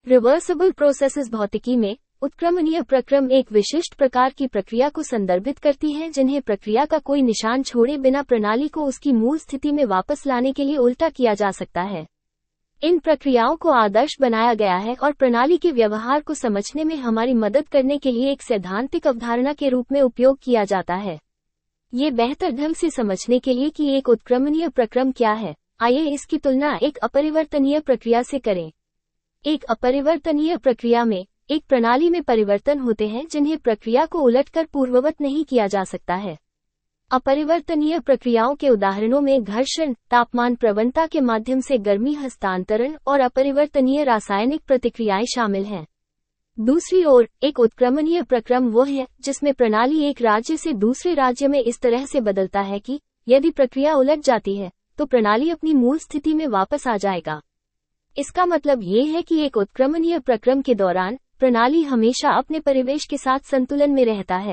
Reversible processes भौतिकी में उत्क्रमणीय प्रक्रम एक विशिष्ट प्रकार की प्रक्रिया को संदर्भित करती हैं जिन्हें प्रक्रिया का कोई निशान छोड़े बिना प्रणाली को उसकी मूल स्थिति में वापस लाने के लिए उल्टा किया जा सकता है। इन प्रक्रियाओं को आदर्श बनाया गया है और प्रणाली के व्यवहार को समझने में हमारी मदद करने के लिए एक सैद्धांतिक अवधारणा के रूप में उपयोग किया जाता है। ये बेहतर ढंग से समझने के लिए कि एक उत्क्रमणीय प्रक्रम क्या है, आइए इसकी तुलना एक अपरिवर्तनीय प्रक्रिया से करें। एक अपरिवर्तनीय प्रक्रिया में एक प्रणाली में परिवर्तन होते हैं जिन्हें प्रक्रिया को उलटकर पूर्ववत नहीं किया जा सकता है। अपरिवर्तनीय प्रक्रियाओं के उदाहरणों में घर्षण, तापमान प्रवणता के माध्यम से गर्मी हस्तांतरण और अपरिवर्तनीय रासायनिक प्रतिक्रियाएं शामिल हैं। दूसरी ओर, एक उत्क्रमणीय प्रक्रम वो है जिसमें प्रणाली एक राज्य से दूसरे राज्य में इस तरह से बदलता है कि यदि प्रक्रिया उलट जाती है तो प्रणाली अपनी मूल स्थिति में वापस आ जाएगा। इसका मतलब ये है कि एक उत्क्रमणीय प्रक्रम के दौरान प्रणाली हमेशा अपने परिवेश के साथ संतुलन में रहता है।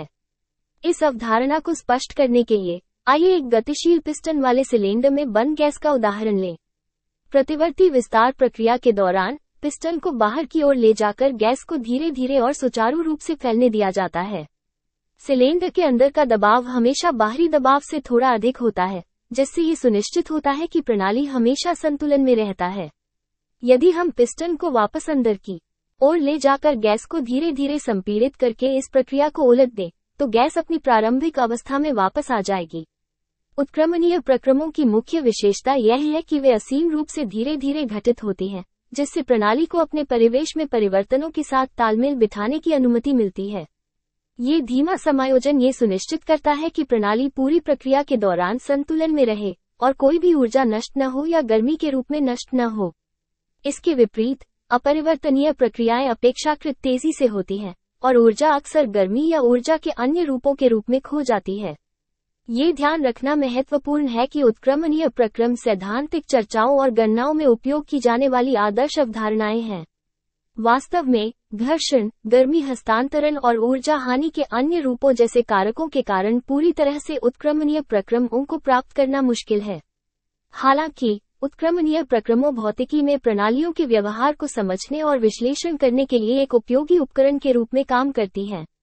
इस अवधारणा को स्पष्ट करने के लिए आइए एक गतिशील पिस्टन वाले सिलेंडर में बंद गैस का उदाहरण लें। प्रतिवर्ती विस्तार प्रक्रिया के दौरान पिस्टन को बाहर की ओर ले जाकर गैस को धीरे धीरे और सुचारू रूप से फैलने दिया जाता है। सिलेंडर के अंदर का दबाव हमेशा बाहरी दबाव से थोड़ा अधिक होता है, जिससे ये सुनिश्चित होता है कि प्रणाली हमेशा संतुलन में रहता है। यदि हम पिस्टन को वापस अंदर की ओर ले जाकर गैस को धीरे धीरे संपीड़ित करके इस प्रक्रिया को उलट दें, तो गैस अपनी प्रारंभिक अवस्था में वापस आ जाएगी। उत्क्रमणीय प्रक्रमों की मुख्य विशेषता यह है कि वे असीम रूप से धीरे धीरे घटित होती हैं, जिससे प्रणाली को अपने परिवेश में परिवर्तनों के साथ तालमेल बिठाने की अनुमति मिलती है। ये धीमा समायोजन ये सुनिश्चित करता है कि प्रणाली पूरी प्रक्रिया के दौरान संतुलन में रहे और कोई भी ऊर्जा नष्ट न हो या गर्मी के रूप में नष्ट न हो। इसके विपरीत, अपरिवर्तनीय प्रक्रियाएं अपेक्षाकृत तेजी से होती हैं और ऊर्जा अक्सर गर्मी या ऊर्जा के अन्य रूपों के रूप में खो जाती है। ये ध्यान रखना महत्वपूर्ण है कि उत्क्रमणीय प्रक्रम सैद्धांतिक चर्चाओं और गणनाओं में उपयोग की जाने वाली आदर्श अवधारणाएं हैं। वास्तव में, घर्षण, गर्मी हस्तांतरण और ऊर्जा हानि के अन्य रूपों जैसे कारकों के कारण पूरी तरह से उत्क्रमणीय प्रक्रमों को प्राप्त करना मुश्किल है। हालांकि, उत्क्रमणीय प्रक्रमों भौतिकी में प्रणालियों के व्यवहार को समझने और विश्लेषण करने के लिए एक उपयोगी उपकरण के रूप में काम करती हैं।